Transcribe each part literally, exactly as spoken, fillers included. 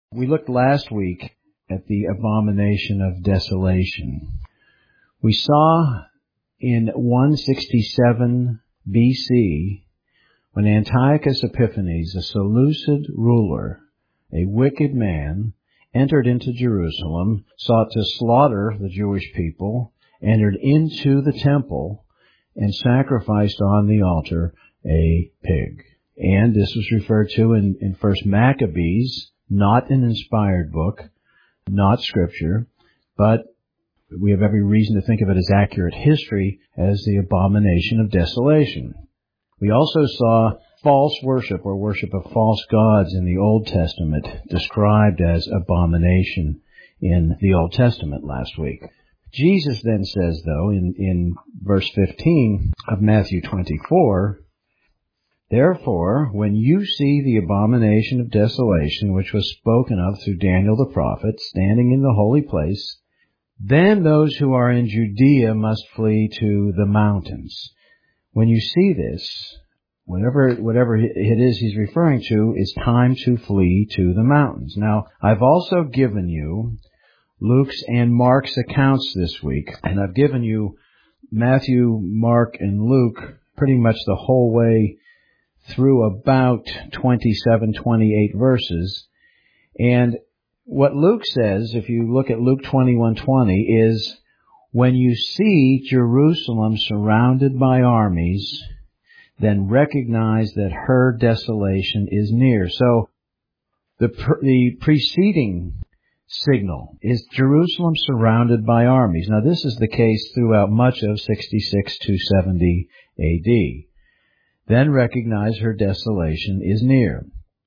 We looked last week at the abomination of desolation. We saw in one sixty-seven B C, when Antiochus Epiphanes, a Seleucid ruler, a wicked man, entered into Jerusalem, sought to slaughter the Jewish people, entered into the temple, and sacrificed on the altar a pig. And this was referred to in, in First Maccabees, not an inspired book, not scripture, but we have every reason to think of it as accurate history, as the abomination of desolation. We also saw false worship or worship of false gods in the Old Testament described as abomination in the Old Testament last week. Jesus then says, though, in, in verse fifteen of Matthew twenty-four, "Therefore, when you see the abomination of desolation, which was spoken of through Daniel the prophet, standing in the holy place, then those who are in Judea must flee to the mountains." When you see this, whatever whatever it is he's referring to, is time to flee to the mountains. Now, I've also given you Luke's and Mark's accounts this week, and I've given you Matthew, Mark, and Luke pretty much the whole way through about twenty-seven, twenty-eight verses. And what Luke says, if you look at Luke twenty-one twenty, is, "When you see Jerusalem surrounded by armies, then recognize that her desolation is near." So the pr- the preceding signal is Jerusalem surrounded by armies. Now, this is the case throughout much of sixty-six to seventy A D. Then recognize her desolation is near.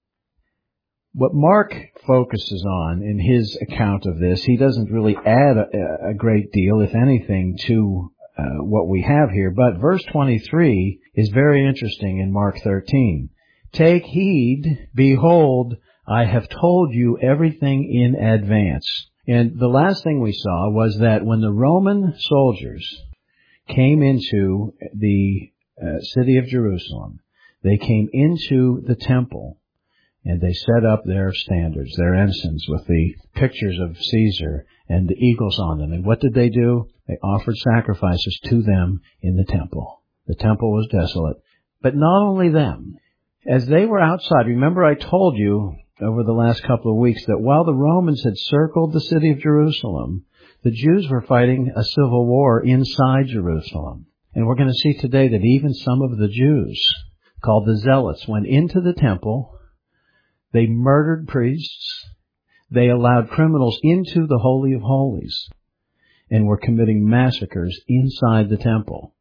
What Mark focuses on in his account of this, he doesn't really add a, a great deal, if anything, to uh, what we have here. But verse twenty-three is very interesting in Mark thirteen. "Take heed, behold, I have told you everything in advance." And the last thing we saw was that when the Roman soldiers came into the uh, city of Jerusalem, they came into the temple, and they set up their standards, their ensigns, with the pictures of Caesar and the eagles on them. And what did they do? They offered sacrifices to them in the temple. The temple was desolate. But not only them. As they were outside, remember I told you over the last couple of weeks that while the Romans had circled the city of Jerusalem, the Jews were fighting a civil war inside Jerusalem. And we're going to see today that even some of the Jews, called the Zealots, went into the temple. They murdered priests. They allowed criminals into the Holy of Holies and were committing massacres inside the temple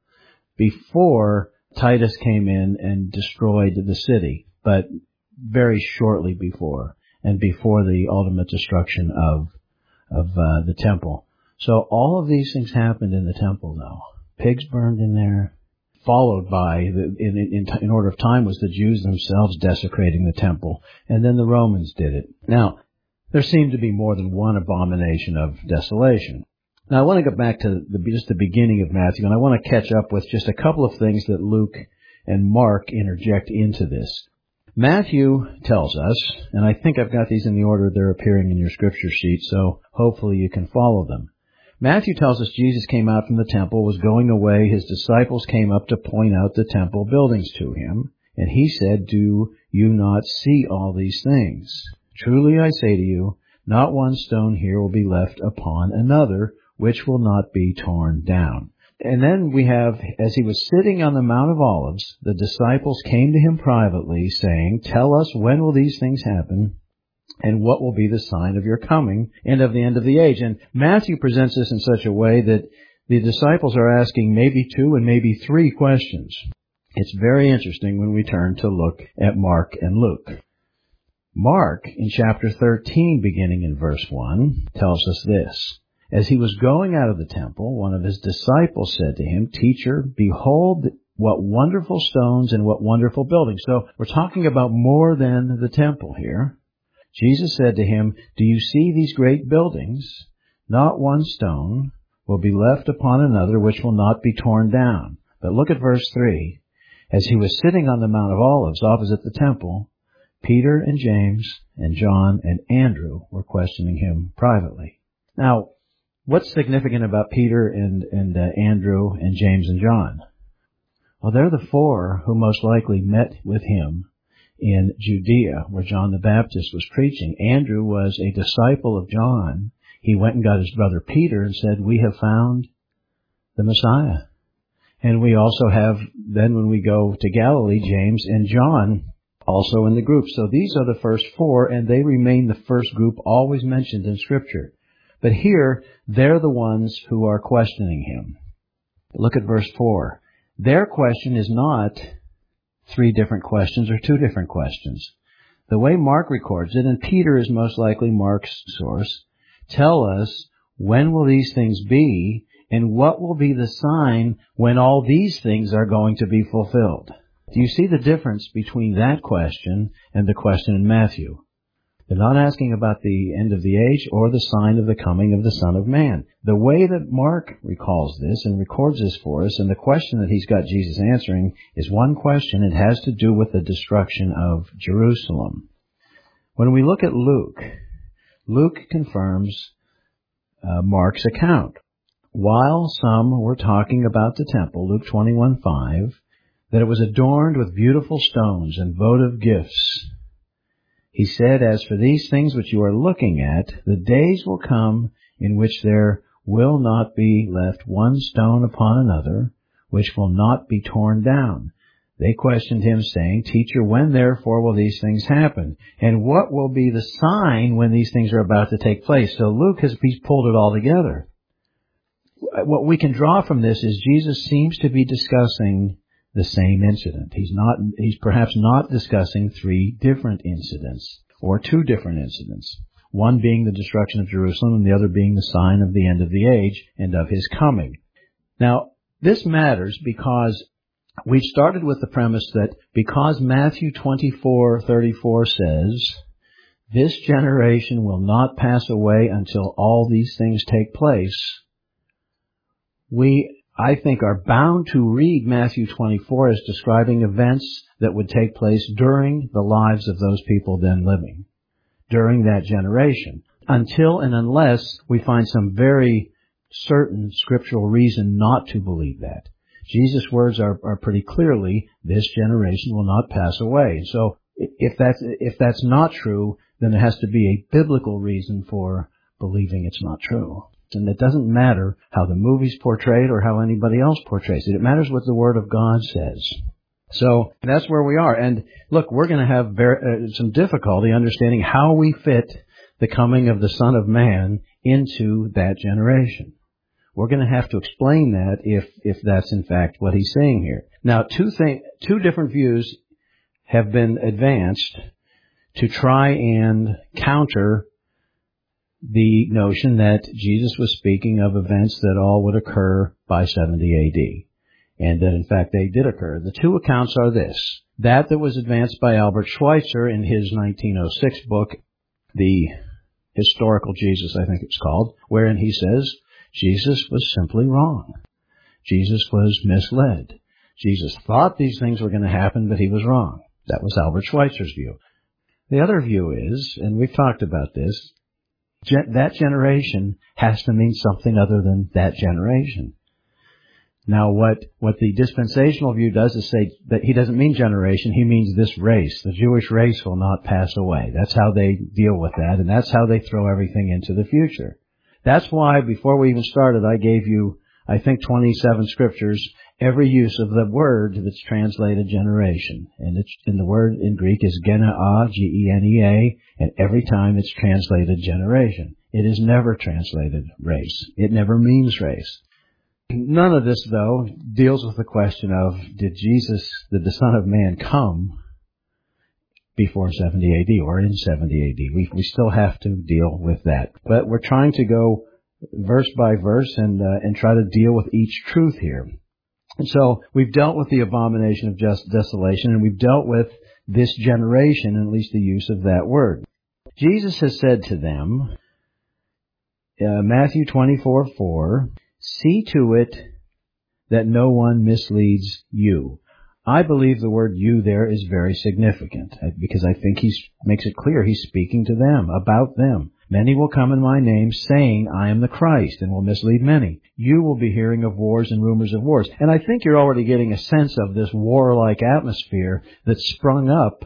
before Titus came in and destroyed the city, but very shortly before, and before the ultimate destruction of of uh, the temple. So all of these things happened in the temple, though. Pigs burned in there, followed by, the, in, in, in order of time, was the Jews themselves desecrating the temple, and then the Romans did it. Now, there seemed to be more than one abomination of desolation. Now, I want to go back to the, just the beginning of Matthew, and I want to catch up with just a couple of things that Luke and Mark interject into this. Matthew tells us, and I think I've got these in the order they're appearing in your scripture sheet, so hopefully you can follow them. Matthew tells us Jesus came out from the temple, was going away. His disciples came up to point out the temple buildings to him, and he said, "Do you not see all these things? Truly I say to you, not one stone here will be left upon another, which will not be torn down." And then we have, as he was sitting on the Mount of Olives, the disciples came to him privately, saying, "Tell us, when will these things happen? And what will be the sign of your coming and of the end of the age?" And Matthew presents this in such a way that the disciples are asking maybe two and maybe three questions. It's very interesting when we turn to look at Mark and Luke. Mark, in chapter thirteen, beginning in verse one, tells us this. "As he was going out of the temple, one of his disciples said to him, 'Teacher, behold what wonderful stones and what wonderful buildings.'" So we're talking about more than the temple here. Jesus said to him, "Do you see these great buildings? Not one stone will be left upon another which will not be torn down." But look at verse three. "As he was sitting on the Mount of Olives opposite the temple, Peter and James and John and Andrew were questioning him privately. Now, what's significant about Peter and, and uh, Andrew and James and John? Well, they're the four who most likely met with him in Judea, where John the Baptist was preaching. Andrew was a disciple of John. He went and got his brother Peter and said, "We have found the Messiah." And we also have, then when we go to Galilee, James and John also in the group. So these are the first four, and they remain the first group always mentioned in Scripture. But here, they're the ones who are questioning him. Look at verse four. Their question is not three different questions or two different questions. The way Mark records it, and Peter is most likely Mark's source, tell us, when will these things be, and what will be the sign when all these things are going to be fulfilled? Do you see the difference between that question and the question in Matthew? They're not asking about the end of the age or the sign of the coming of the Son of Man. The way that Mark recalls this and records this for us, and the question that he's got Jesus answering, is one question. It has to do with the destruction of Jerusalem. When we look at Luke, Luke confirms uh, Mark's account. While some were talking about the temple, Luke twenty-one five, that it was adorned with beautiful stones and votive gifts, he said, "As for these things which you are looking at, the days will come in which there will not be left one stone upon another, which will not be torn down." They questioned him, saying, "Teacher, when therefore will these things happen? And what will be the sign when these things are about to take place?" So Luke has he's pulled it all together. What we can draw from this is Jesus seems to be discussing the same incident. He's not, he's perhaps not discussing three different incidents or two different incidents. One being the destruction of Jerusalem and the other being the sign of the end of the age and of his coming. Now, this matters because we started with the premise that because Matthew twenty-four thirty-four says, "This generation will not pass away until all these things take place," we I think, are bound to read Matthew twenty-four as describing events that would take place during the lives of those people then living, during that generation, until and unless we find some very certain scriptural reason not to believe that. Jesus' words are, are pretty clearly, "This generation will not pass away." So if that's, if that's not true, then there has to be a biblical reason for believing it's not true. And it doesn't matter how the movies portray it or how anybody else portrays it. It matters what the Word of God says. So that's where we are. And look, we're going to have very, uh, some difficulty understanding how we fit the coming of the Son of Man into that generation. We're going to have to explain that if if that's in fact what he's saying here. Now, two thing, two different views have been advanced to try and counter the notion that Jesus was speaking of events that all would occur by seventy A D, and that in fact they did occur. The two accounts are this: that that was advanced by Albert Schweitzer in his nineteen oh six book, The Historical Jesus, I think it's called, wherein he says Jesus was simply wrong. Jesus was misled. Jesus thought these things were going to happen, but he was wrong. That was Albert Schweitzer's view. The other view is, and we've talked about this, that generation has to mean something other than that generation. Now, what, what the dispensational view does is say that he doesn't mean generation, he means this race. The Jewish race will not pass away. That's how they deal with that, and that's how they throw everything into the future. That's why, before we even started, I gave you, I think, twenty-seven scriptures, every use of the word that's translated generation. And it's, and the word in Greek is genea, G E N E A, and every time it's translated generation. It is never translated race. It never means race. None of this, though, deals with the question of, did Jesus, did the Son of Man come before seventy A D or in seventy A D? We, we still have to deal with that. But we're trying to go verse by verse and, uh, and try to deal with each truth here. And so we've dealt with the abomination of just desolation, and we've dealt with this generation, and at least the use of that word. Jesus has said to them, uh, Matthew twenty-four four, "See to it that no one misleads you." I believe the word you there is very significant, because I think he makes it clear he's speaking to them, about them. Many will come in my name, saying, I am the Christ, and will mislead many. You will be hearing of wars and rumors of wars. And I think you're already getting a sense of this warlike atmosphere that sprung up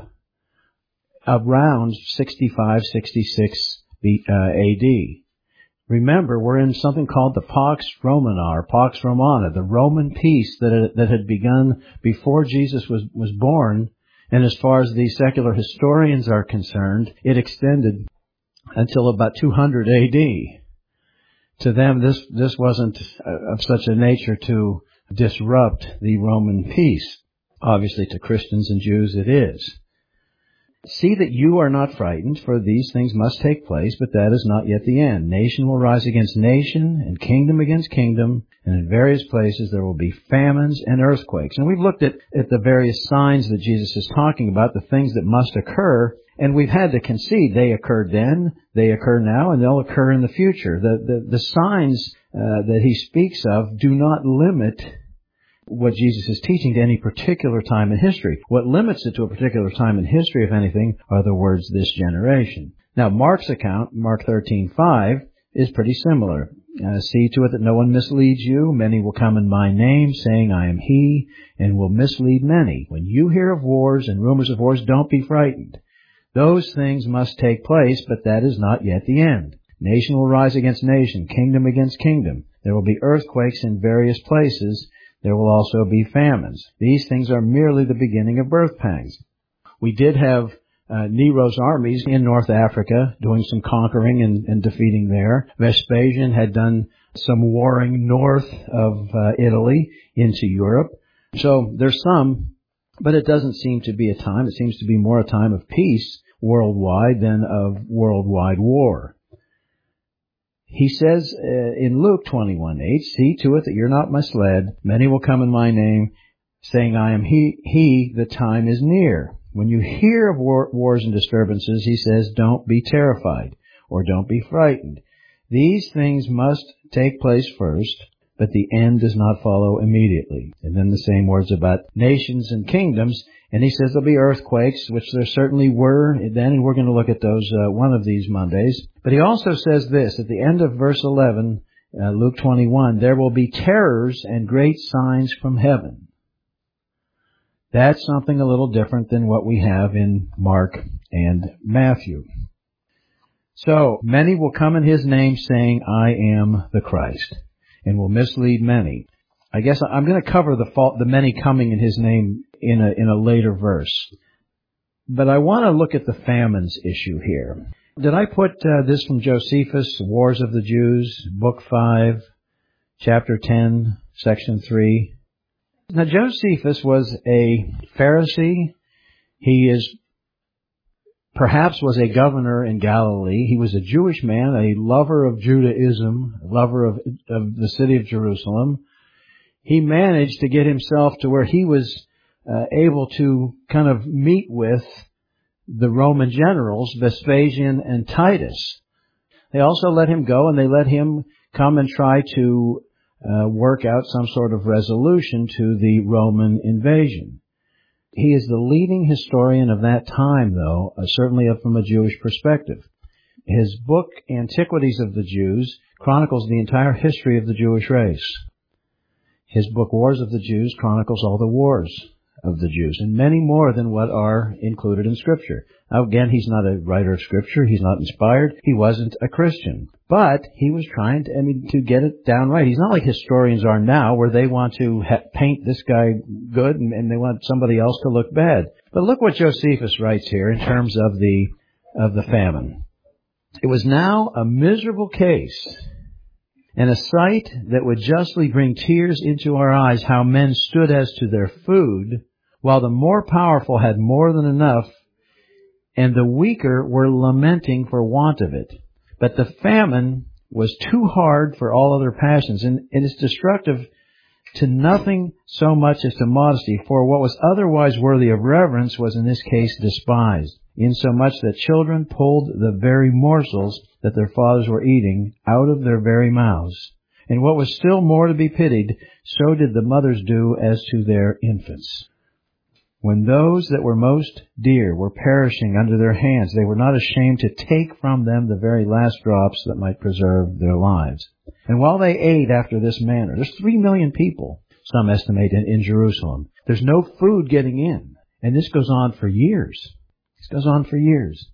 around sixty-five, sixty-six A D. Remember, we're in something called the Pax Romana, or Pax Romana, the Roman peace that had, that had begun before Jesus was, was born. And as far as the secular historians are concerned, it extended until about two hundred A D. To them, this, this wasn't of such a nature to disrupt the Roman peace. Obviously, to Christians and Jews it is. See that you are not frightened, for these things must take place, but that is not yet the end. Nation will rise against nation, and kingdom against kingdom, and in various places there will be famines and earthquakes. And we've looked at, at the various signs that Jesus is talking about, the things that must occur, and we've had to concede they occurred then, they occur now, and they'll occur in the future. The, the, the signs uh, that he speaks of do not limit what Jesus is teaching to any particular time in history. What limits it to a particular time in history, if anything, are the words, this generation. Now, Mark's account, Mark thirteen five, is pretty similar. Uh, see to it that no one misleads you. Many will come in my name, saying, I am he, and will mislead many. When you hear of wars and rumors of wars, don't be frightened. Those things must take place, but that is not yet the end. Nation will rise against nation, kingdom against kingdom. There will be earthquakes in various places. There will also be famines. These things are merely the beginning of birth pangs. We did have uh, Nero's armies in North Africa doing some conquering and, and defeating there. Vespasian had done some warring north of uh, Italy into Europe. So there's some, but it doesn't seem to be a time. It seems to be more a time of peace worldwide than of worldwide war. He says uh, in Luke twenty-one eight, see to it that you're not misled. Many will come in my name, saying, I am he, he, the time is near. When you hear of war, wars and disturbances, he says, don't be terrified, or don't be frightened. These things must take place first, but the end does not follow immediately. And then the same words about nations and kingdoms. And he says there'll be earthquakes, which there certainly were then, and we're going to look at those uh, one of these Mondays. But he also says this, at the end of verse eleven, uh, Luke twenty-one, there will be terrors and great signs from heaven. That's something a little different than what we have in Mark and Matthew. So, many will come in his name saying, I am the Christ, and will mislead many. I guess I'm going to cover the fault, the many coming in his name in a, in a later verse. But I want to look at the famines issue here. Did I put uh, this from Josephus, Wars of the Jews, Book five, Chapter ten, Section three? Now, Josephus was a Pharisee. He is, perhaps was a governor in Galilee. He was a Jewish man, a lover of Judaism, a lover of, of the city of Jerusalem. He managed to get himself to where he was uh, able to kind of meet with the Roman generals, Vespasian and Titus. They also let him go, and they let him come and try to uh, work out some sort of resolution to the Roman invasion. He is the leading historian of that time, though, uh, certainly from a Jewish perspective. His book, Antiquities of the Jews, chronicles the entire history of the Jewish race. His book, Wars of the Jews, chronicles all the wars of the Jews, and many more than what are included in Scripture. Now, again, he's not a writer of Scripture. He's not inspired. He wasn't a Christian. But he was trying to, I mean, to get it down right. He's not like historians are now, where they want to ha- paint this guy good and, and they want somebody else to look bad. But look what Josephus writes here in terms of the of the famine. It was now a miserable case, and a sight that would justly bring tears into our eyes, how men stood as to their food, while the more powerful had more than enough, and the weaker were lamenting for want of it. But the famine was too hard for all other passions, and it is destructive to nothing so much as to modesty, for what was otherwise worthy of reverence was in this case despised, insomuch that children pulled the very morsels that their fathers were eating out of their very mouths. And what was still more to be pitied, so did the mothers do as to their infants. When those that were most dear were perishing under their hands, they were not ashamed to take from them the very last drops that might preserve their lives. And while they ate after this manner, there's three million people, some estimate, in, in Jerusalem. There's no food getting in. And this goes on for years. This goes on for years.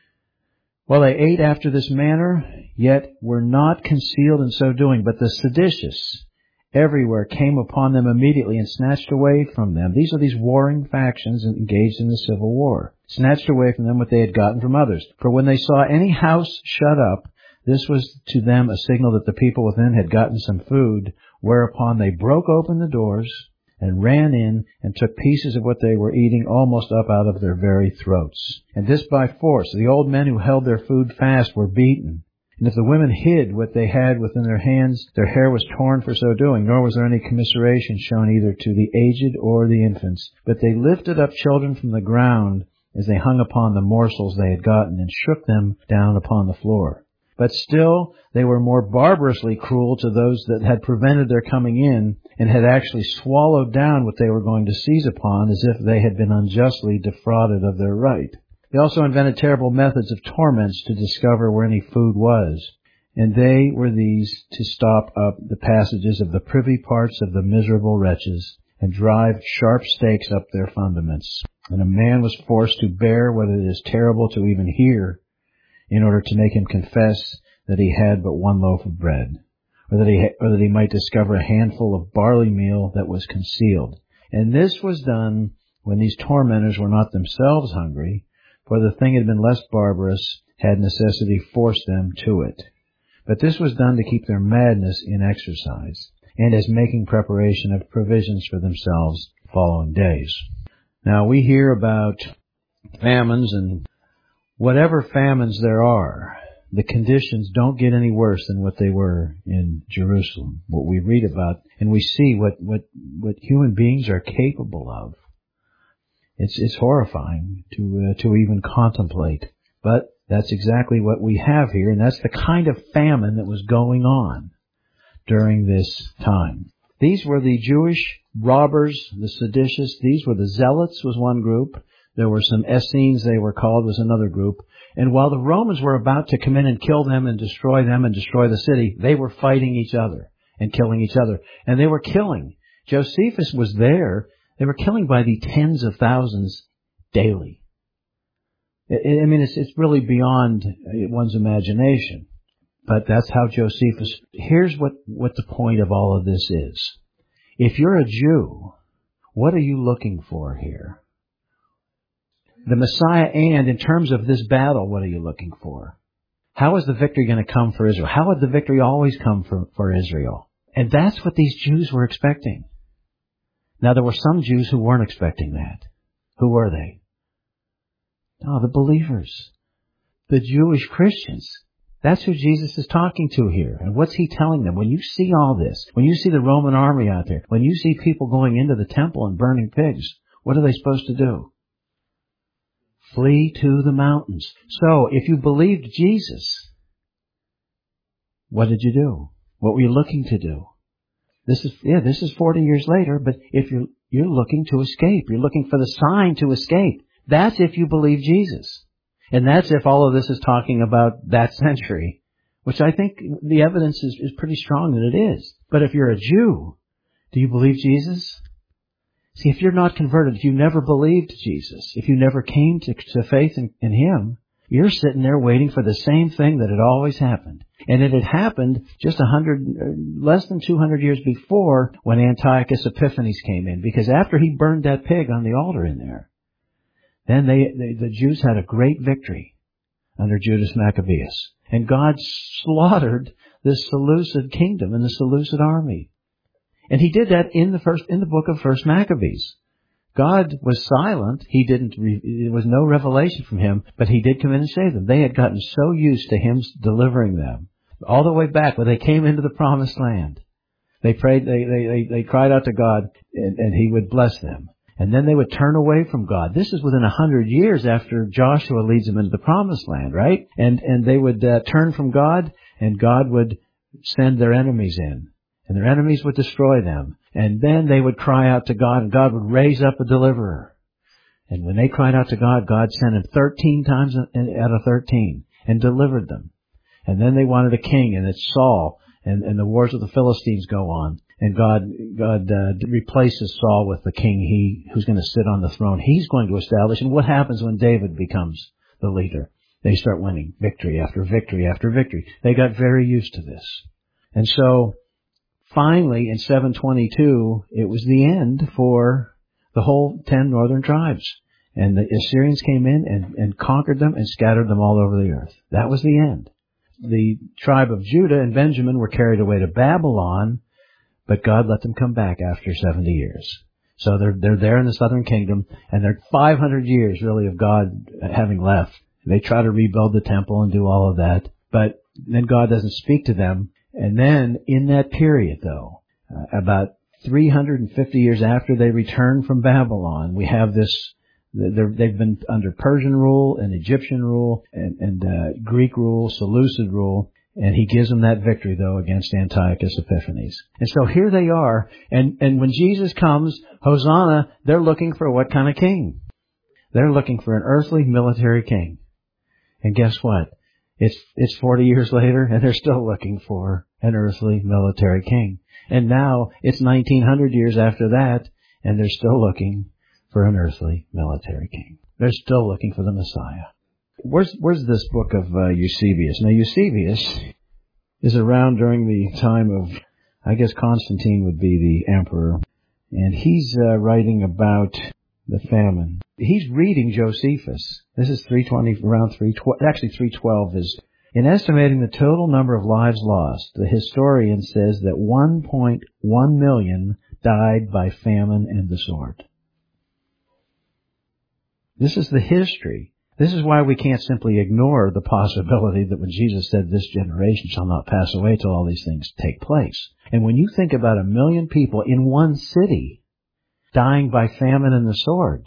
While they ate after this manner, yet were not concealed in so doing, but the seditious everywhere came upon them immediately and snatched away from them. These are these warring factions engaged in the civil war. Snatched away from them what they had gotten from others. For when they saw any house shut up, this was to them a signal that the people within had gotten some food, whereupon they broke open the doors and ran in and took pieces of what they were eating almost up out of their very throats. And this by force. The old men who held their food fast were beaten. And if the women hid what they had within their hands, their hair was torn for so doing, nor was there any commiseration shown either to the aged or the infants. But they lifted up children from the ground as they hung upon the morsels they had gotten, and shook them down upon the floor. But still they were more barbarously cruel to those that had prevented their coming in, and had actually swallowed down what they were going to seize upon, as if they had been unjustly defrauded of their right. They also invented terrible methods of torments to discover where any food was. And they were these to stop up the passages of the privy parts of the miserable wretches, and drive sharp stakes up their fundaments. And a man was forced to bear what it is terrible to even hear, in order to make him confess that he had but one loaf of bread, or that he ha- or that he might discover a handful of barley meal that was concealed. And this was done when these tormentors were not themselves hungry, for the thing had been less barbarous, had necessity forced them to it. But this was done to keep their madness in exercise, and as making preparation of provisions for themselves following days. Now we hear about famines, and whatever famines there are, the conditions don't get any worse than what they were in Jerusalem. What we read about, and we see what, what, what human beings are capable of. It's, it's horrifying to, uh, to even contemplate. But that's exactly what we have here, and that's the kind of famine that was going on during this time. These were the Jewish robbers, the seditious. These were the zealots, was one group. There were some Essenes, they were called, was another group. And while the Romans were about to come in and kill them and destroy them and destroy the city, they were fighting each other and killing each other. And they were killing. Josephus was there. They were killing by the tens of thousands daily. I mean, it's, it's really beyond one's imagination. But that's how Josephus... Here's what, what the point of all of this is. If you're a Jew, what are you looking for here? The Messiah, and in terms of this battle, what are you looking for? How is the victory going to come for Israel? How would the victory always come for, for Israel? And that's what these Jews were expecting. Now, there were some Jews who weren't expecting that. Who were they? Oh, the believers. The Jewish Christians. That's who Jesus is talking to here. And what's he telling them? When you see all this, when you see the Roman army out there, when you see people going into the temple and burning pigs, what are they supposed to do? Flee to the mountains. So, if you believed Jesus, what did you do? What were you looking to do? This is, yeah, this is forty years later, but if you're, you're looking to escape, you're looking for the sign to escape. That's if you believe Jesus. And that's if all of this is talking about that century, which I think the evidence is, is pretty strong that it is. But if you're a Jew, do you believe Jesus? See, if you're not converted, if you never believed Jesus, if you never came to, to faith in, in Him, you're sitting there waiting for the same thing that had always happened. And it had happened just a hundred, less than two hundred years before when Antiochus Epiphanes came in. Because after he burned that pig on the altar in there, then they, they the Jews had a great victory under Judas Maccabeus. And God slaughtered this Seleucid kingdom and the Seleucid army. And He did that in the first, in the book of First Maccabees. God was silent. He didn't, there was no revelation from Him, but He did come in and save them. They had gotten so used to Him delivering them. All the way back when they came into the promised land. They prayed, they, they, they, they cried out to God, and, and He would bless them. And then they would turn away from God. This is within a hundred years after Joshua leads them into the promised land, right? And, and they would uh, turn from God, and God would send their enemies in. And their enemies would destroy them. And then they would cry out to God, and God would raise up a deliverer. And when they cried out to God, God sent him thirteen times out of thirteen and delivered them. And then they wanted a king, and it's Saul, and, and the wars with the Philistines go on. And God God uh, replaces Saul with the king he who's going to sit on the throne. He's going to establish. And what happens when David becomes the leader? They start winning victory after victory after victory. They got very used to this. And so finally in seven twenty-two, it was the end for the whole ten northern tribes. And the Assyrians came in and, and conquered them and scattered them all over the earth. That was the end. The tribe of Judah and Benjamin were carried away to Babylon, but God let them come back after seventy years. So they're they're there in the southern kingdom, and they're five hundred years really of God having left. They try to rebuild the temple and do all of that, but then God doesn't speak to them. And then in that period, though, uh, about three hundred fifty years after they return from Babylon, we have this. They're, they've been under Persian rule and Egyptian rule and, and uh, Greek rule, Seleucid rule, and he gives them that victory, though, against Antiochus Epiphanes. And so here they are, and, and when Jesus comes, Hosanna, they're looking for what kind of king? They're looking for an earthly military king. And guess what? It's it's forty years later, and they're still looking for an earthly military king. And now it's nineteen hundred years after that, and they're still looking for an earthly military king. They're still looking for the Messiah. Where's where's this book of uh, Eusebius? Now, Eusebius is around during the time of, I guess Constantine would be the emperor, and he's uh, writing about the famine. He's reading Josephus. This is three twenty, around three twelve, actually three twelve is, in estimating the total number of lives lost, the historian says that one point one million died by famine and the sword. This is the history. This is why we can't simply ignore the possibility that when Jesus said, this generation shall not pass away till all these things take place. And when you think about a million people in one city dying by famine and the sword,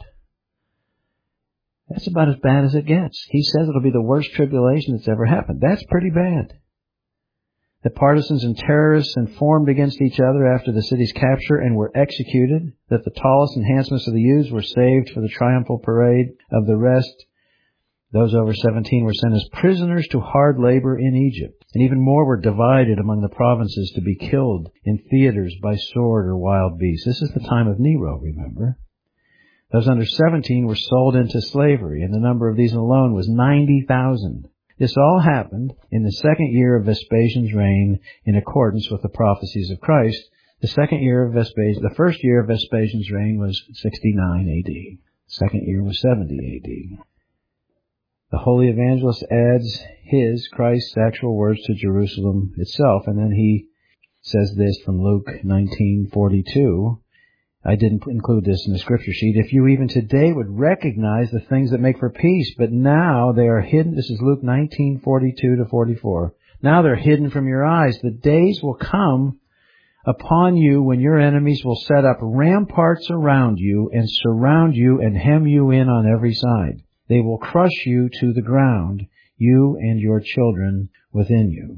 that's about as bad as it gets. He says it'll be the worst tribulation that's ever happened. That's pretty bad. The partisans and terrorists informed against each other after the city's capture and were executed, that the tallest and handsomest of the youths were saved for the triumphal parade of the rest. Those over seventeen were sent as prisoners to hard labor in Egypt, and even more were divided among the provinces to be killed in theaters by sword or wild beasts. This is the time of Nero, remember. Those under seventeen were sold into slavery, and the number of these alone was ninety thousand. This all happened in the second year of Vespasian's reign in accordance with the prophecies of Christ. The second year of Vespasian, the first year of Vespasian's reign was sixty-nine A D. The second year was seventy A D. The Holy Evangelist adds his, Christ's, actual words to Jerusalem itself, and then he says this from Luke nineteen forty-two. I didn't include this in the scripture sheet. If you even today would recognize the things that make for peace, but now they are hidden. This is Luke nineteen forty-two to forty-four. Now they're hidden from your eyes. The days will come upon you when your enemies will set up ramparts around you and surround you and hem you in on every side. They will crush you to the ground, you and your children within you.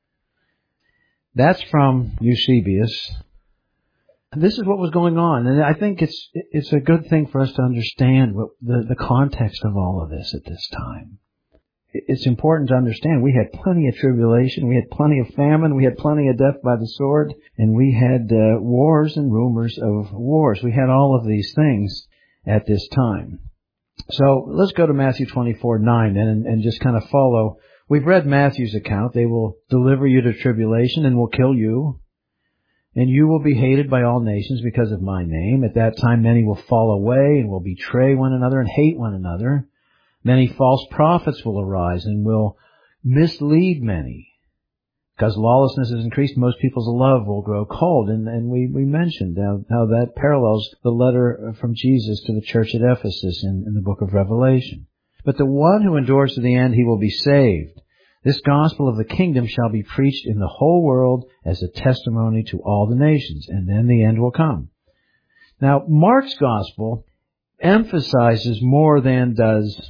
That's from Eusebius. This is what was going on, and I think it's it's a good thing for us to understand what the, the context of all of this at this time. It's important to understand we had plenty of tribulation, we had plenty of famine, we had plenty of death by the sword, and we had uh, wars and rumors of wars. We had all of these things at this time. So let's go to Matthew twenty-four nine and, and just kind of follow. We've read Matthew's account. They will deliver you to tribulation and will kill you. And you will be hated by all nations because of my name. At that time many will fall away and will betray one another and hate one another. Many false prophets will arise and will mislead many. Because lawlessness is increased, most people's love will grow cold. And, and we, we mentioned how, how that parallels the letter from Jesus to the church at Ephesus in, in the book of Revelation. But the one who endures to the end, he will be saved. This gospel of the kingdom shall be preached in the whole world as a testimony to all the nations, and then the end will come. Now, Mark's gospel emphasizes more than does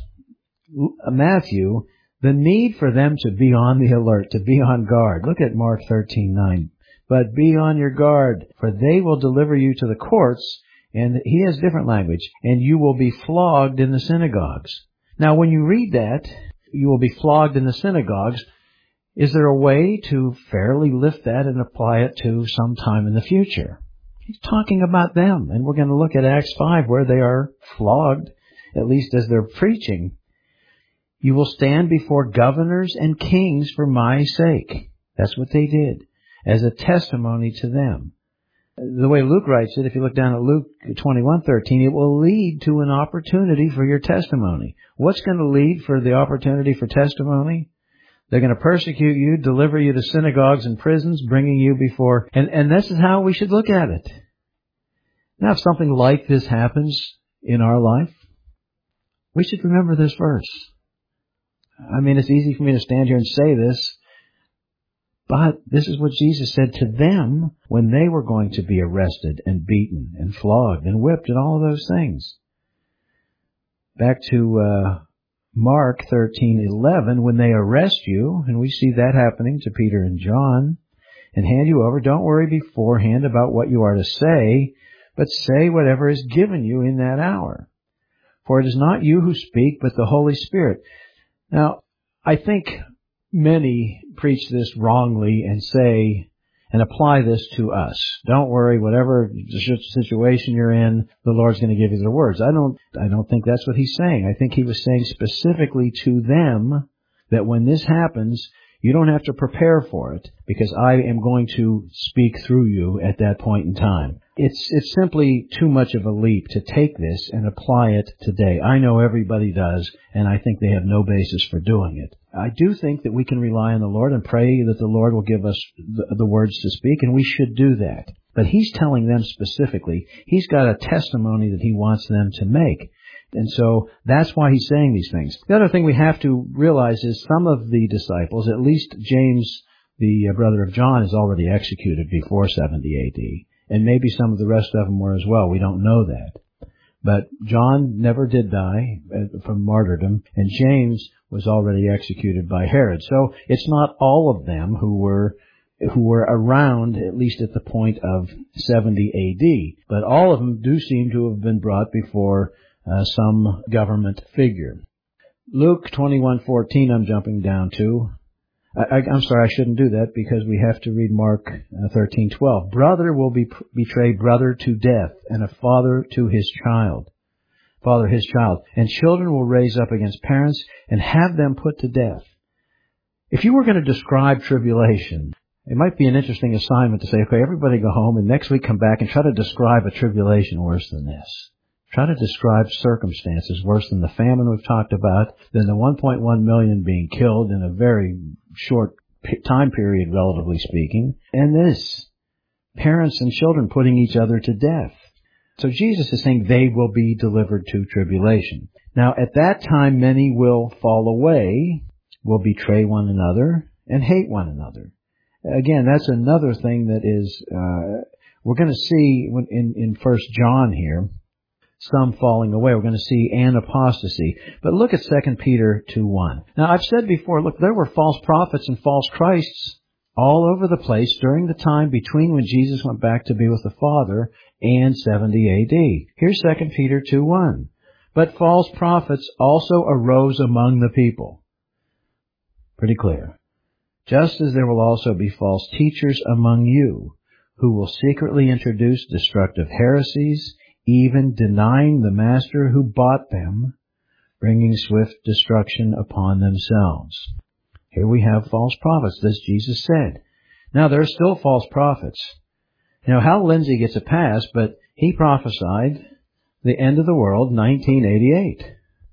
Matthew the need for them to be on the alert, to be on guard. Look at Mark thirteen nine. But be on your guard, for they will deliver you to the courts And he has different language. And you will be flogged in the synagogues. Now, when you read that, you will be flogged in the synagogues, is there a way to fairly lift that and apply it to some time in the future? He's talking about them. And we're going to look at Acts five where they are flogged, at least as they're preaching. You will stand before governors and kings for my sake. That's what they did, as a testimony to them. The way Luke writes it, if you look down at Luke twenty-one thirteen, it will lead to an opportunity for your testimony. What's going to lead for the opportunity for testimony? They're going to persecute you, deliver you to synagogues and prisons, bringing you before... And, and this is how we should look at it. Now, if something like this happens in our life, we should remember this verse. I mean, it's easy for me to stand here and say this, but this is what Jesus said to them when they were going to be arrested and beaten and flogged and whipped and all of those things. Back to uh, Mark thirteen eleven, when they arrest you, and we see that happening to Peter and John, and hand you over, don't worry beforehand about what you are to say, but say whatever is given you in that hour. For it is not you who speak, but the Holy Spirit. Now, I think many preach this wrongly and say, and apply this to us. Don't worry, whatever situation you're in, the Lord's going to give you the words. I don't, I don't think that's what he's saying. I think he was saying specifically to them that when this happens, you don't have to prepare for it because I am going to speak through you at that point in time. It's, it's simply too much of a leap to take this and apply it today. I know everybody does, and I think they have no basis for doing it. I do think that we can rely on the Lord and pray that the Lord will give us the, the words to speak, and we should do that. But he's telling them specifically, he's got a testimony that he wants them to make. And so that's why he's saying these things. The other thing we have to realize is some of the disciples, at least James, the brother of John, is already executed before seventy A D. And maybe some of the rest of them were as well. We don't know that. But John never did die from martyrdom, and James was already executed by Herod. So it's not all of them who were who were around, at least at the point of seventy A D. But all of them do seem to have been brought before uh, some government figure. Luke twenty-one fourteen, I'm jumping down to. I, I, I'm sorry, I shouldn't do that because we have to read Mark uh, thirteen twelve. Brother will be betray brother to death, and a father to his child. Father his child. And children will raise up against parents and have them put to death. If you were going to describe tribulation, it might be an interesting assignment to say, okay, everybody go home and next week come back and try to describe a tribulation worse than this. Try to describe circumstances worse than the famine we've talked about, than the one point one million being killed in a very short time period, relatively speaking, and this, parents and children putting each other to death. So Jesus is saying they will be delivered to tribulation. Now, at that time, many will fall away, will betray one another, and hate one another. Again, that's another thing that is, uh, we're going to see in, in First John here, some falling away. We're going to see an apostasy. But look at Second Peter two one. Now, I've said before, look, there were false prophets and false Christs all over the place during the time between when Jesus went back to be with the Father and seventy A D. Here's Second Peter two one. But false prophets also arose among the people. Pretty clear. Just as there will also be false teachers among you, who will secretly introduce destructive heresies, even denying the master who bought them, bringing swift destruction upon themselves. Here we have false prophets, as Jesus said. Now, there are still false prophets. You know, Hal Lindsey gets a pass, but he prophesied the end of the world, nineteen eighty-eight.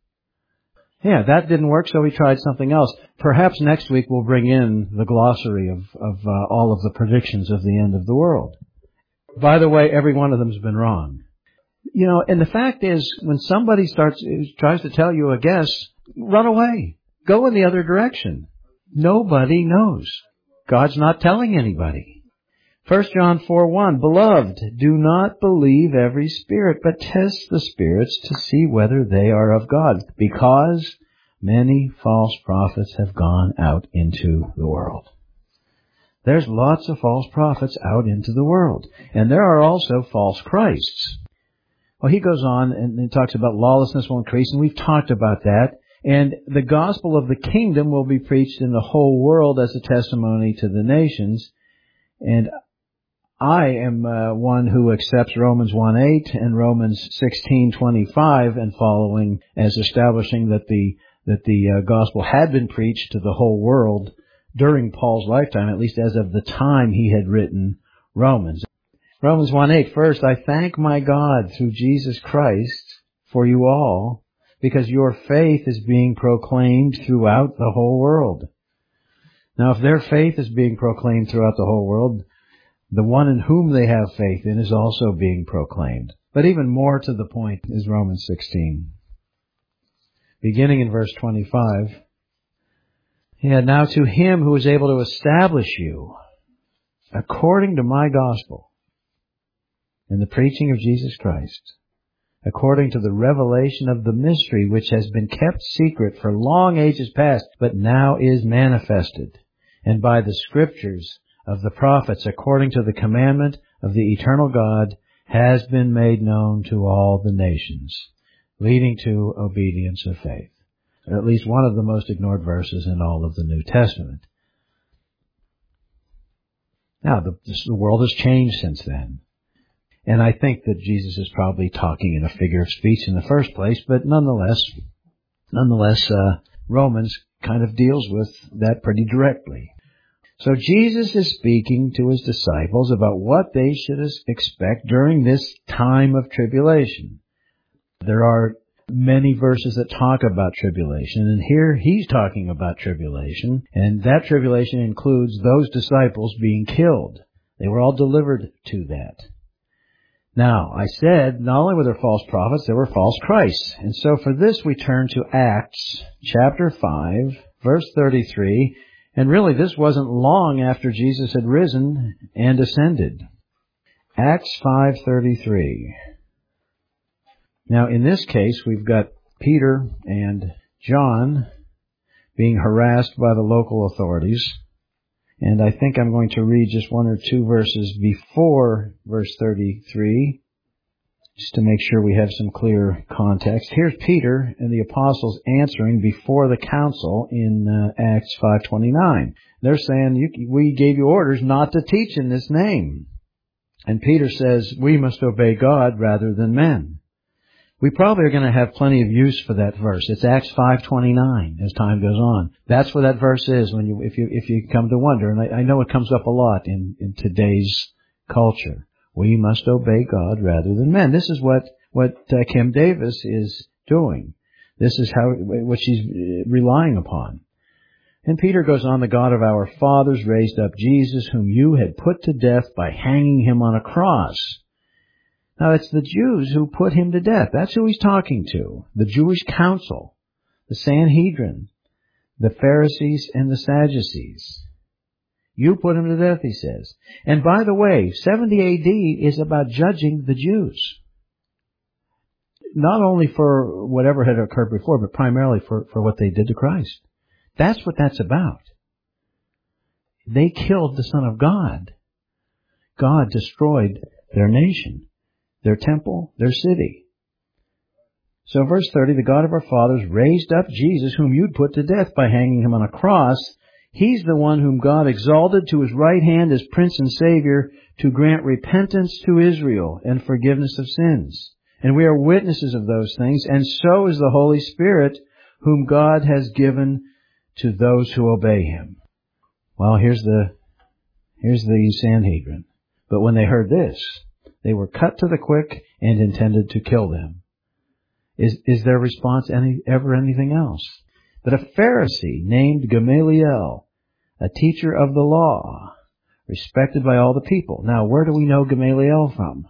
Yeah, that didn't work, so he tried something else. Perhaps next week we'll bring in the glossary of, of uh, all of the predictions of the end of the world. By the way, every one of them has been wrong. You know, and the fact is, when somebody starts tries to tell you a guess, run away. Go in the other direction. Nobody knows. God's not telling anybody. First John four one, Beloved, do not believe every spirit, but test the spirits to see whether they are of God, because many false prophets have gone out into the world. There's lots of false prophets out into the world. And there are also false Christs. Well, he goes on and, and talks about lawlessness will increase, and we've talked about that. And the gospel of the kingdom will be preached in the whole world as a testimony to the nations. And I am uh, one who accepts Romans one eight and Romans sixteen twenty-five and following as establishing that the that the uh, gospel had been preached to the whole world during Paul's lifetime, at least as of the time he had written Romans. Romans one eight, first, I thank my God through Jesus Christ for you all, because your faith is being proclaimed throughout the whole world. Now, if their faith is being proclaimed throughout the whole world, the one in whom they have faith in is also being proclaimed. But even more to the point is Romans sixteen. Beginning in verse twenty-five. Yeah, now to him who is able to establish you according to my gospel and the preaching of Jesus Christ, according to the revelation of the mystery which has been kept secret for long ages past, but now is manifested, and by the scriptures of the prophets, according to the commandment of the eternal God, has been made known to all the nations, leading to obedience of faith. At least one of the most ignored verses in all of the New Testament. Now, the, the world has changed since then. And I think that Jesus is probably talking in a figure of speech in the first place, but nonetheless, nonetheless, uh, Romans kind of deals with that pretty directly. So Jesus is speaking to his disciples about what they should expect during this time of tribulation. There are many verses that talk about tribulation, and here he's talking about tribulation, and that tribulation includes those disciples being killed. They were all delivered to that. Now, I said, not only were there false prophets, there were false Christs. And so for this we turn to Acts chapter five, verse thirty-three, and really this wasn't long after Jesus had risen and ascended. Acts five thirty-three. Now, in this case, we've got Peter and John being harassed by the local authorities. And I think I'm going to read just one or two verses before verse thirty-three, just to make sure we have some clear context. Here's Peter and the apostles answering before the council in uh, Acts five twenty-nine. They're saying, you, we gave you orders not to teach in this name. And Peter says, we must obey God rather than men. We probably are going to have plenty of use for that verse. It's Acts five twenty-nine as time goes on. That's what that verse is when you, if you, if you come to wonder. And I, I know it comes up a lot in, in today's culture. We must obey God rather than men. This is what, what uh, Kim Davis is doing. This is how, what she's relying upon. And Peter goes on, the God of our fathers raised up Jesus, whom you had put to death by hanging him on a cross. Now, it's the Jews who put him to death. That's who he's talking to. The Jewish council, the Sanhedrin, the Pharisees, and the Sadducees. You put him to death, he says. And by the way, seventy A D is about judging the Jews. Not only for whatever had occurred before, but primarily for, for what they did to Christ. That's what that's about. They killed the Son of God. God destroyed their nation, their temple, their city. So verse thirty, the God of our fathers raised up Jesus, whom you'd put to death by hanging him on a cross. He's the one whom God exalted to his right hand as Prince and Savior to grant repentance to Israel and forgiveness of sins. And we are witnesses of those things, and so is the Holy Spirit, whom God has given to those who obey him. Well, here's the, here's the Sanhedrin. But when they heard this, they were cut to the quick and intended to kill them. Is, is their response any, ever anything else? But a Pharisee named Gamaliel, a teacher of the law, respected by all the people. Now, where do we know Gamaliel from?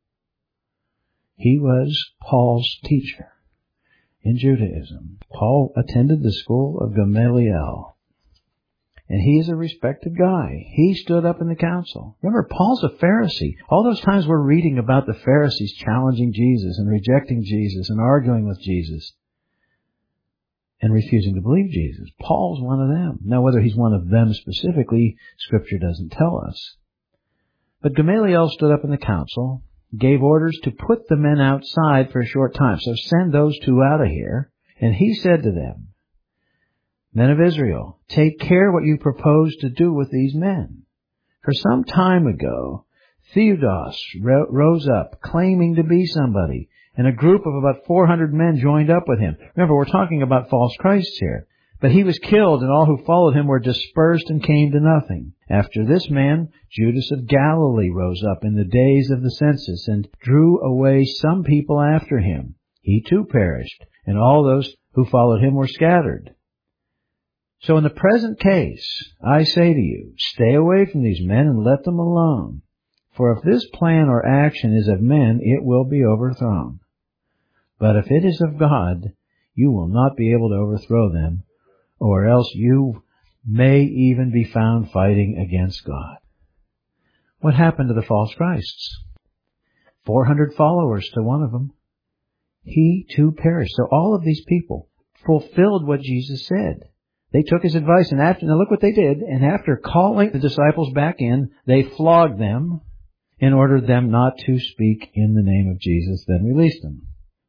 He was Paul's teacher in Judaism. Paul attended the school of Gamaliel. And he is a respected guy. He stood up in the council. Remember, Paul's a Pharisee. All those times we're reading about the Pharisees challenging Jesus and rejecting Jesus and arguing with Jesus and refusing to believe Jesus. Paul's one of them. Now, whether he's one of them specifically, Scripture doesn't tell us. But Gamaliel stood up in the council, gave orders to put the men outside for a short time. So send those two out of here. And he said to them, Men of Israel, take care what you propose to do with these men. For some time ago, Theudas ro- rose up, claiming to be somebody, and a group of about four hundred men joined up with him. Remember, we're talking about false Christs here. But he was killed, and all who followed him were dispersed and came to nothing. After this man, Judas of Galilee rose up in the days of the census and drew away some people after him. He too perished, and all those who followed him were scattered. So in the present case, I say to you, stay away from these men and let them alone. For if this plan or action is of men, it will be overthrown. But if it is of God, you will not be able to overthrow them, or else you may even be found fighting against God. What happened to the false Christs? four hundred followers to one of them. He too perished. So all of these people fulfilled what Jesus said. They took his advice, and after, now look what they did, and after calling the disciples back in, they flogged them and ordered them not to speak in the name of Jesus, then released them.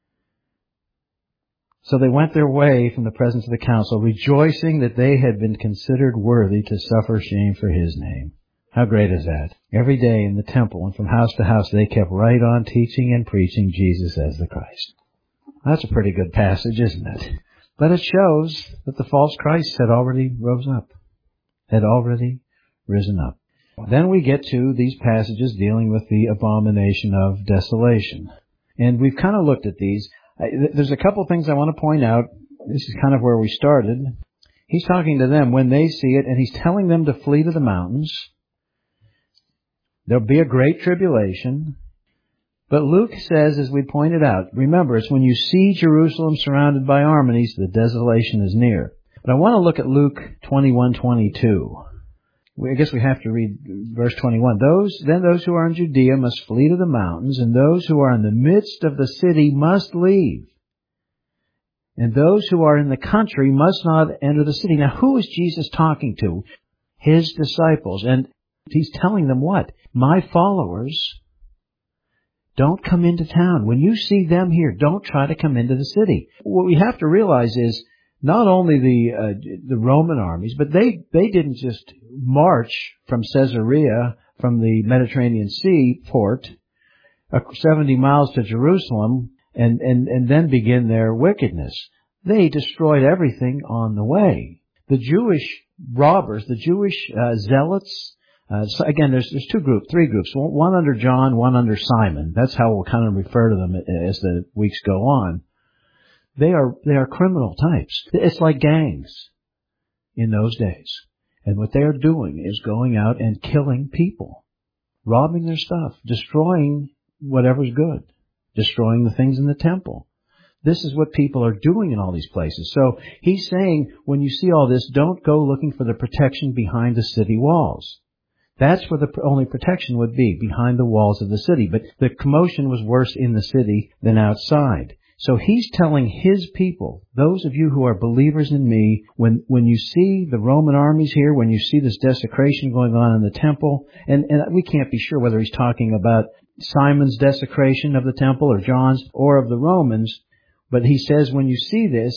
So they went their way from the presence of the council, rejoicing that they had been considered worthy to suffer shame for his name. How great is that? Every day in the temple and from house to house, they kept right on teaching and preaching Jesus as the Christ. That's a pretty good passage, isn't it? But it shows that the false Christ had already rose up, had already risen up. Then we get to these passages dealing with the abomination of desolation. And we've kind of looked at these. There's a couple things I want to point out. This is kind of where we started. He's talking to them when they see it, and he's telling them to flee to the mountains. There'll be a great tribulation. But Luke says, as we pointed out, remember, it's when you see Jerusalem surrounded by armies, the desolation is near. But I want to look at Luke twenty-one twenty-two. I guess we have to read verse twenty-one. Those, then those who are in Judea must flee to the mountains, and those who are in the midst of the city must leave. And those who are in the country must not enter the city. Now, who is Jesus talking to? His disciples. And he's telling them what? My followers, don't come into town. When you see them here, don't try to come into the city. What we have to realize is not only the uh, the Roman armies, but they, they didn't just march from Caesarea, from the Mediterranean Sea port, uh, seventy miles to Jerusalem, and, and, and then begin their wickedness. They destroyed everything on the way. The Jewish robbers, the Jewish uh, zealots, Uh, so again, there's there's two groups, three groups. One under John, one under Simon. That's how we'll kind of refer to them as the weeks go on. They are they are criminal types. It's like gangs in those days. And what they are doing is going out and killing people, robbing their stuff, destroying whatever's good, destroying the things in the temple. This is what people are doing in all these places. So he's saying, when you see all this, don't go looking for the protection behind the city walls. That's where the only protection would be, behind the walls of the city. But the commotion was worse in the city than outside. So he's telling his people, those of you who are believers in me, when, when you see the Roman armies here, when you see this desecration going on in the temple, and, and we can't be sure whether he's talking about Simon's desecration of the temple or John's or of the Romans, but he says when you see this,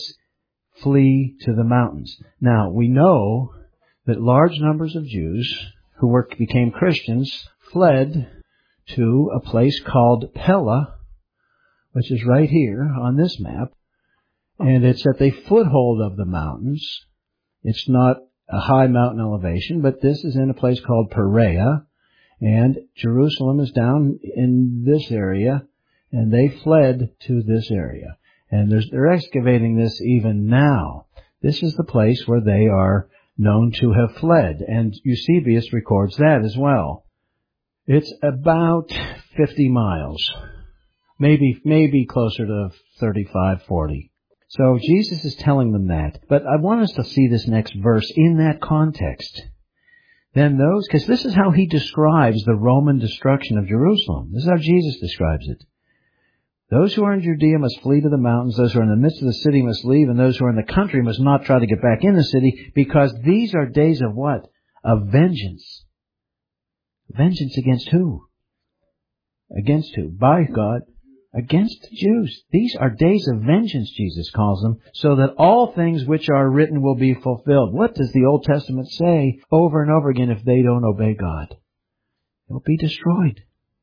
flee to the mountains. Now, we know that large numbers of Jews who were, became Christians, fled to a place called Pella, which is right here on this map. And it's at the foothold of the mountains. It's not a high mountain elevation, but this is in a place called Perea. And Jerusalem is down in this area, and they fled to this area. And there's, they're excavating this even now. This is the place where they are known to have fled, and Eusebius records that as well. It's about fifty miles, maybe maybe closer to thirty-five, forty. So Jesus is telling them that. But I want us to see this next verse in that context. Then those, because this is how he describes the Roman destruction of Jerusalem. This is how Jesus describes it. Those who are in Judea must flee to the mountains. Those who are in the midst of the city must leave. And those who are in the country must not try to get back in the city, because these are days of what? Of vengeance. Vengeance against who? Against who? By God. Against the Jews. These are days of vengeance, Jesus calls them, so that all things which are written will be fulfilled. What does the Old Testament say over and over again if they don't obey God? They'll be destroyed.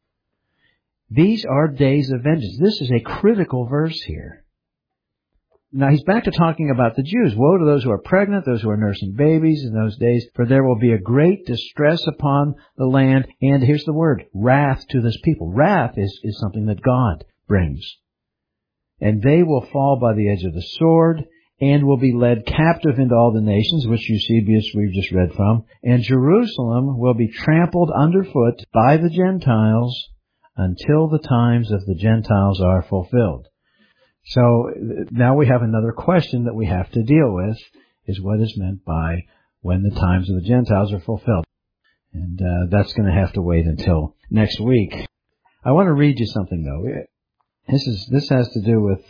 These are days of vengeance. This is a critical verse here. Now he's back to talking about the Jews. Woe to those who are pregnant, those who are nursing babies in those days, for there will be a great distress upon the land. And here's the word, wrath to this people. Wrath is, is something that God brings. And they will fall by the edge of the sword and will be led captive into all the nations, which Eusebius we've just read from. And Jerusalem will be trampled underfoot by the Gentiles until the times of the Gentiles are fulfilled. So now we have another question that we have to deal with, is what is meant by when the times of the Gentiles are fulfilled. And uh, that's going to have to wait until next week. I want to read you something, though. This is this has to do with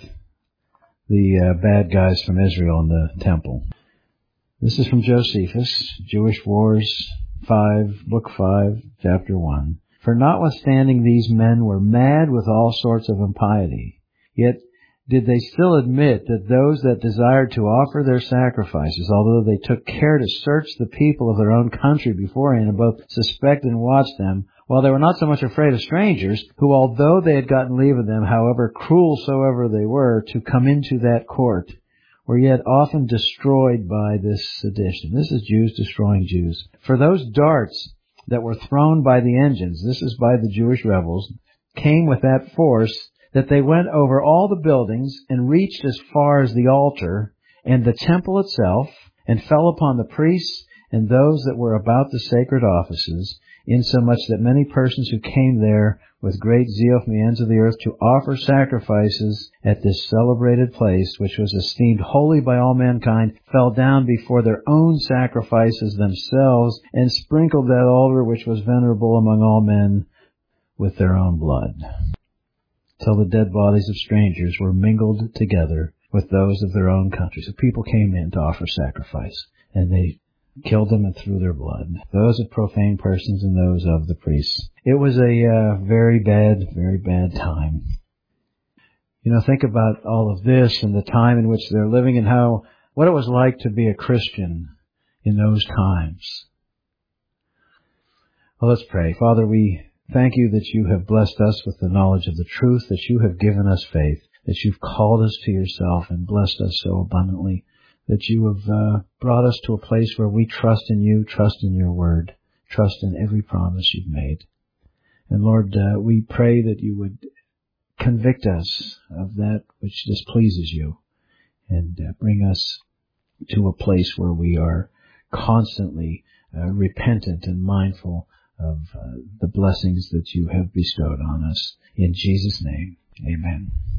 the uh, bad guys from Israel in the temple. This is from Josephus, Jewish Wars five, Book five, Chapter one. For notwithstanding these men were mad with all sorts of impiety, yet did they still admit that those that desired to offer their sacrifices, although they took care to search the people of their own country beforehand and both suspect and watch them, while they were not so much afraid of strangers, who although they had gotten leave of them, however cruel soever they were, to come into that court, were yet often destroyed by this sedition. This is Jews destroying Jews. For those darts that were thrown by the engines, this is by the Jewish rebels, came with that force that they went over all the buildings and reached as far as the altar and the temple itself, and fell upon the priests and those that were about the sacred offices, insomuch that many persons who came there with great zeal from the ends of the earth to offer sacrifices at this celebrated place, which was esteemed holy by all mankind, fell down before their own sacrifices themselves, and sprinkled that altar which was venerable among all men with their own blood, till the dead bodies of strangers were mingled together with those of their own country. So people came in to offer sacrifice, and they killed them and threw their blood, those of profane persons and those of the priests. It was a uh, very bad, very bad time. You know, think about all of this and the time in which they're living and how, what it was like to be a Christian in those times. Well, let's pray. Father, we thank you that you have blessed us with the knowledge of the truth, that you have given us faith, that you've called us to yourself and blessed us so abundantly, that you have uh, brought us to a place where we trust in you, trust in your word, trust in every promise you've made. And Lord, uh, we pray that you would convict us of that which displeases you and uh, bring us to a place where we are constantly uh, repentant and mindful of uh, the blessings that you have bestowed on us. In Jesus' name, amen.